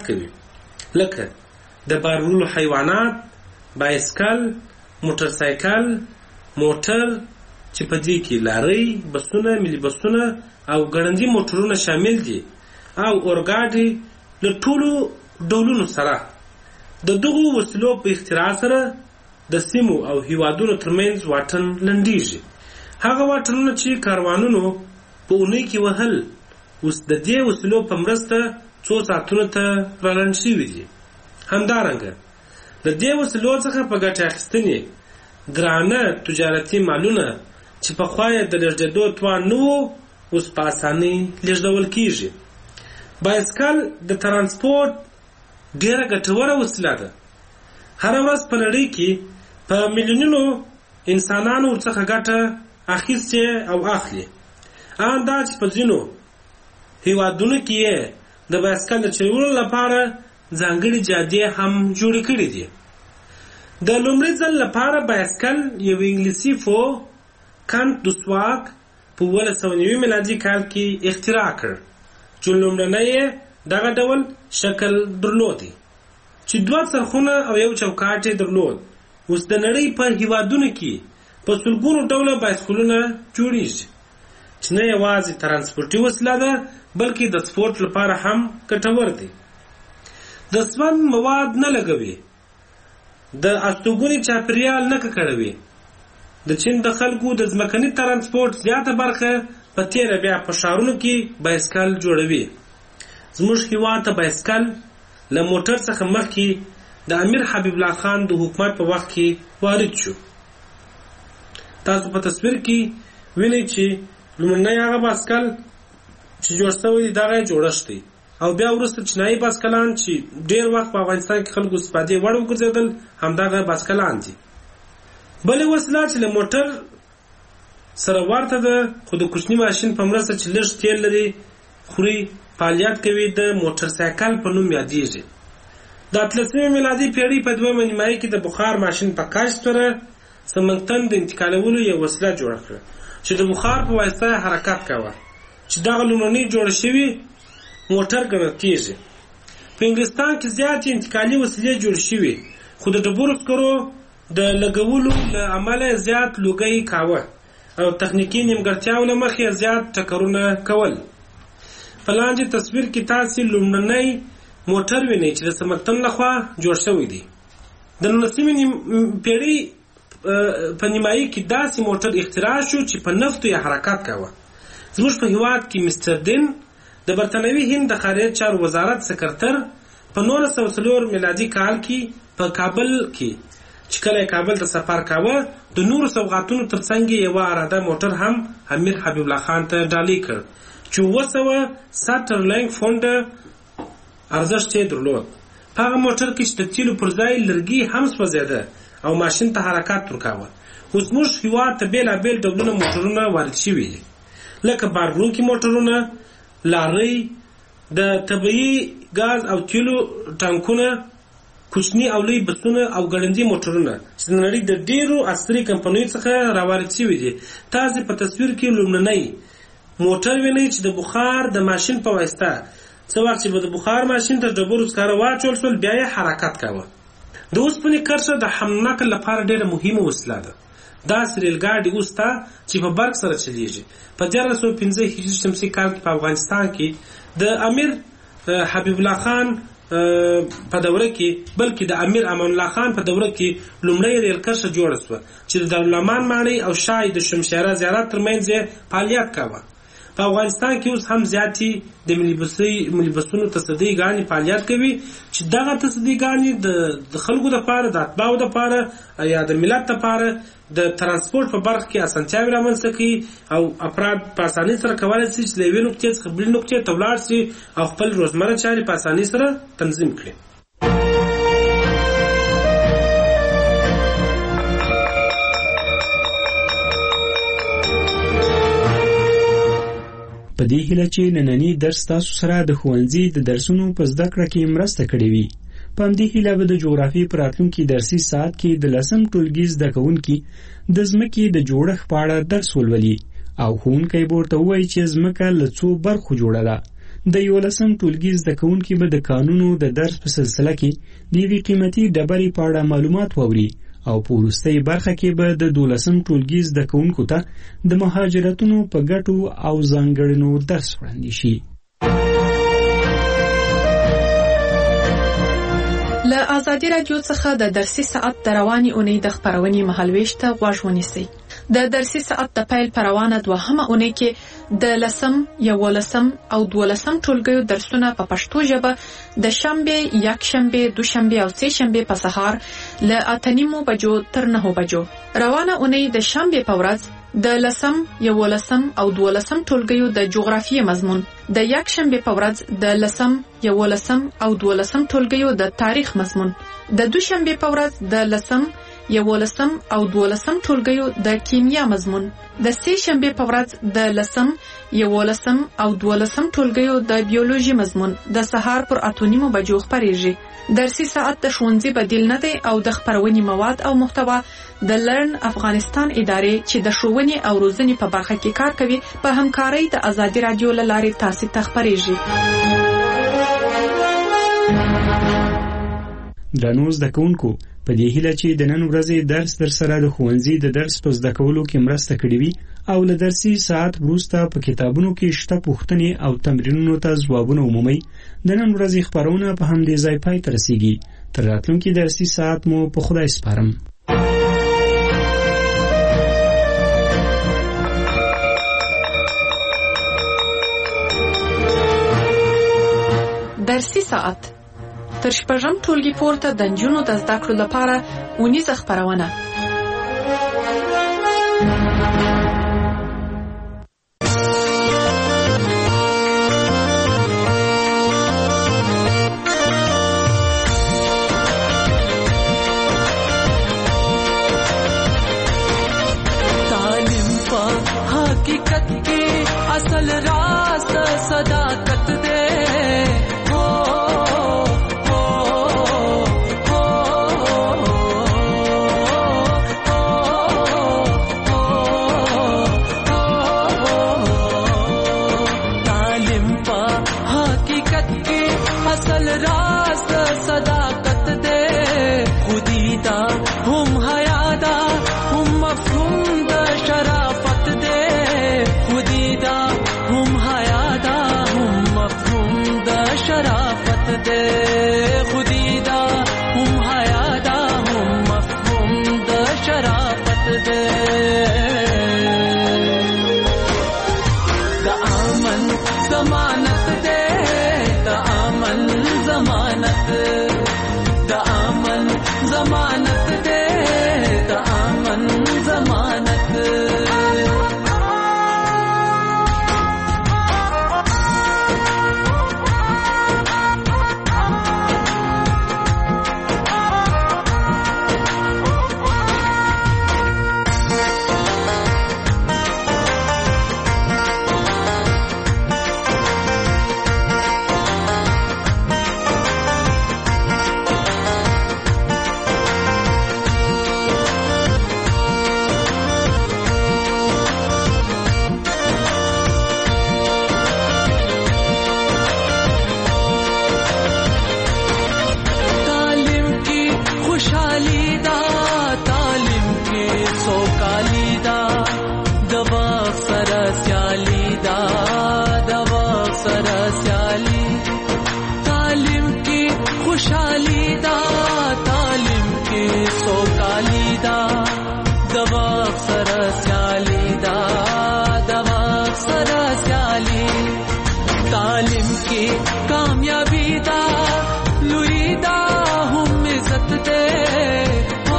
کوي، لکه د بار وړلو حیوانات، بایسکل، موټر سایکل، موټر چې په دې کې لارۍ، بسونه، ملي بسونه او ګړندي موټرونه شامل دي او اورګاډي له ټولو ډولونو سره. د دغو وسیلو په اختراع سره د سیمو او هیوادونو ترمنځ واټن لنډیږي. هغه واټنونه چې کاروانونو په اونۍ کې وهل اوس د دې وسیلو په مرسته څو ساعتونو ته رالنډ شوي دي. همدارنګه د دې وسیلو څخه په ګټه اخیستنې ګرانه تجارتي مالونه چې پخوا یې د لېږدېدو توان نه و اوس په اسانۍ لېږدول کېږي. بایسکل د ترانسپورت ډېره ګټوره وسیله ده. هره ورځ په نړۍ کې په میلیونونو انسانانو ورڅخه ګټه اخیستې او اخلي. ان دا چې په ځینو هیوادونو کې یې د بایسکل د چلولو لپاره ځانګړي جادې هم جوړې کړي دي. د لومړي ځل لپاره بایسکل یو انګلیسي فو کانت دوسواک په 1909 میلادي کال کې اختراع کړ چې لومړنی یې دغه ډول شکل درلودی چې 2 څرخونه او یو چوکاټ یې درلود. اوس د نړۍ په هیوادونو کې په سلګونو ډوله بایسکلونه جوړیږي چې نه یوازې ترانسپورتي وسیله ده بلکې د سپورت لپاره هم ګټور دي. د سون مواد نه لګوي، د استوګنې چاپیریال نه ککړوي. د چین د خلکو د ځمکني ترانسپورت زیاته برخه په تیره بیا په ښارونو کې بایسکل جوړوي. زموږ هېواد ته بایسکل له موټر څخه مخکې د امیر حبیب الله خان د حکومت په وخت کې وارد شو. تاسو په تصویر کې وینئ چې لومړنی هغه بایسکل چې جوړ شوی دی دغه جوړښت دی او بیا وروسته چینایي بایسکلان چې ډېر وخت په افغانستان کې خلکو استفادې وړ وګرځېدل همدغه بایسکلان دي. بلې وسیله چې له موټر سره ورته ده خو د کوچني ماشین په مرسته چې لږ تیل لري خوري فعالیت کوي د موټر سایکل په نوم یادیږي. د 18 میلادي پیړۍ په 2مه نیمایي کې د بخار ماشین په کشف سره سمنګتن د انتقالولو یو وسیله جوړه کړه چې د بخار په واسطه حرکت کاوه چې دغه لومړنی جوړ شوی موټر ګڼل کېږي. په انګلستان کې زیاتې انتقالي وسیلې جوړ شوي خو د ډبرو سکرو د لګولو له امله زیات لوګی کاوه او تخنیکي نیمګړتیاو له مخې زیات ټکرونه کول. په لاندې تصویر کې تاسې لومړنی موټر وینئ چې د سمنګتن لخوا جوړ شوی دی. د 19مې پیړۍ په نیمایي کې داسې موټر اختراع شو چې په نفتو یې حرکت کاوه. زموږ په هېواد کې مستر دین د برطانوي هند د خارجه چارو وزارت سکرتر په 1904 میلادي کال کې په کابل کې چې کله کابل ته سفر کاوه د نورو سوغاتونو ترڅنګ یو اراده موټر هم امیر حبیب الله خان ته ډالۍ کړ چې 200 سټرلینګ فونډ ارزښت یې درلود. په هغه موټر کې چې د تیلو پر ځای لرګي هم سوځېده او ماشین ته حرکت ورکاوه. اوس موږ هېواد ته بېلابېل ډولونه موټرونه وارد شوي دي لکه بار وړونکي موټرونه، لارۍ، د طبیعي ګاز او تیلو ټانکونه، کوچني او لوی بسونه او ګړندي موټرونه چې د نړۍ د ډېرو عصري کمپنیو څخه راوارد شوي دي. تاسې په تصویر کې لومړنی موټر وینئ چې د بخار د ماشین په واسطه څه وخت چې به د بخار ماشین ته ډبرو سکاره واچول شول بیا یې حرکت کاوه. د اوسپنې کرښه د حمل نقل لپاره ډېره مهمه وسیله ده. داسې ریلګاډي اوس ته چې په برق سره چلیږي. په 1905 هجري شمسي کال کې په افغانستان کې د امیر حبیب الله خان په دوره کې بلکې د امیر امان الله خان په دوره کې لومړی ریل کرښه جوړه شوه چې د دارالامان ماڼۍ او شاه د شمشیره زیارت ترمنځ فعالیت کاوه. په افغانستان کې اوس هم زیاتې د ملي بسونو تصدۍ ګانې فعالیت کوي چې دغه تصدۍ ګانې د خلکو دپاره د اتباعو دپاره یا د ملت دپاره د ترانسپورت په برخه کې اسانتیاوې رامنځته کوي او افراد په اسانۍ سره کولی شي چې له یوې نقطې څخه بلې نقطې ته ولاړ شي او خپل روزمره چارې په اسانۍ سره تنظیم کړي. په دې هیله چې نننی درس تاسو سره د ښوونځي د درسونو په زده کړه کې مرسته کړې وي. په همدې هیله به د جغرافیې په راتلونکي درسي ساعت کې د 10م ټولګي زده کوونکي د ځمکې د جوړښت په اړه درس ولولي او ښوونکی به ورته ووایي چې ځمکه له څو برخو جوړه ده. د 11م ټولګي زده کوونکي به د قانونو د درس په سلسله کې د یوې قیمتي ډبرې په اړه معلومات واوري او په وروستۍ برخه کې به د 12م ټولګي زده کوونکو ته د مهاجرتونو په ګټو او ځانګړنو درس وړاندې شي. له ازادي راډیو څخه د درسي ساعت د روانې اونۍ د خپرونې مهالویش ته غوږ ونیسئ. د درسي ساعت د پیل پر روانه 2مه اونۍ کې د 10م، 11م او 12م ټولګیو درسونه په پښتو ژبه د شنبه، یکشنبه، دوشنبه او سهشنبه په سهار له 8:30 بجو تر 9 بجو. روانه اونۍ د شنبه په ورځ د 10م، 11م او 12م ټولګیو د جغرافیې مضمون، د یکشنبه په ورځ د 10م، 11م او 12م ټولګیو د تاریخ مضمون، د دوشنبه په ورځ د 10م، 11م او 12م ټولګیو د کیمیا مضمون، د سهشنبه په ورځ د 10م، 11م او 12م ټولګیو د بیولوژي مضمون د سهار پر 8:30 بجو خپریږي. درسي ساعت د ښوونځي بدیل نه دی او د خپرونې مواد او محتوا د لرن افغانستان ادارې چې د ښوونې او روزنې په برخه کې کار کوي په همکارۍ د ازادي راډیو له لارې تاسو ته خپریږي. درنو زده کوونکو، په دې هیله چې د نن ورځې درس در سره د ښوونځي د درس په زده کولو کې مرسته کړې وي او له درسي ساعت وروسته په کتابونو کې شته پوښتنې او تمرینونو ته ځوابونه ومومئ. د نن ورځې خپرونه په همدې ځای پای ته رسیږي. تر راتلونکي درسي ساعت مو په خدای سپارم. درسي ساعت تر 6م ټولګي پورته د نجونو د زده کړو لپاره اونیزه خپرونه. تعلیم په حقیقت کې اصل راز صداقت ده. اصل راز صداقت دے خودیدا هم حیادا هم مفهوم دا شرافت دے خودیدا هم حیادا هم مفهوم دا شرافت دے خودیدا هم حیادا هم مفهوم دا شرافت دے. دا امن ضمانت دے ضمانت د امن ضمانت دے د امن ضمانت. तालिम की कामयाबी दा लुई दा हम इज्जत दे हो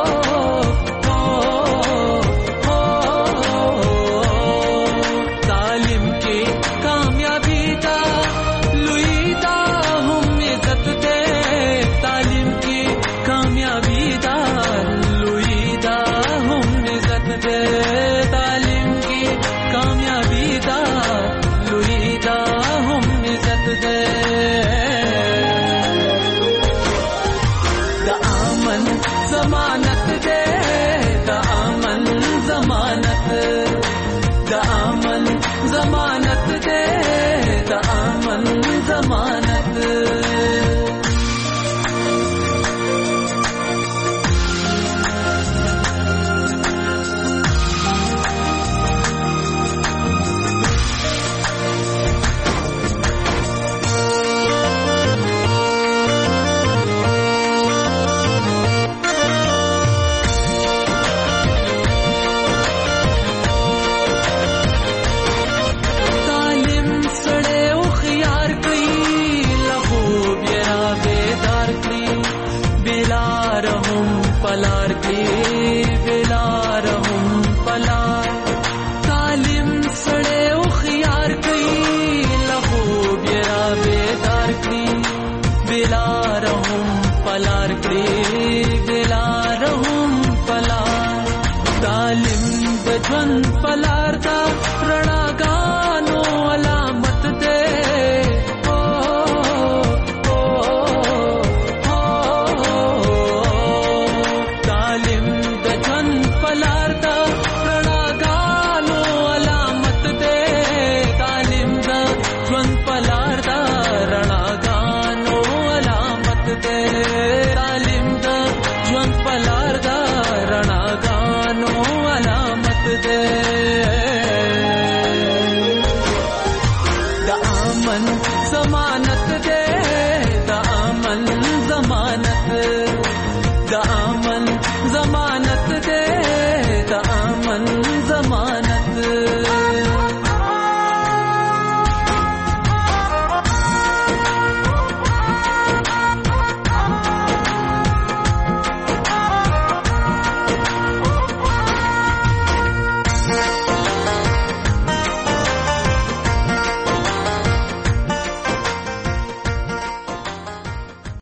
तालिम की कामयाबी दा लुई दा हम इज्जत दे तालिम की कामयाबी दा लुई दा हम इज्जत दे तालिम की कामयाबी दा लुई दा हम इज्जत दे दामन जमानत दे दामन जमानत दामन जमानत दे दामन پلار کې بلار هم پلار تعلیم سړی او خيار کوي لهو بیا بیدار کوي بلار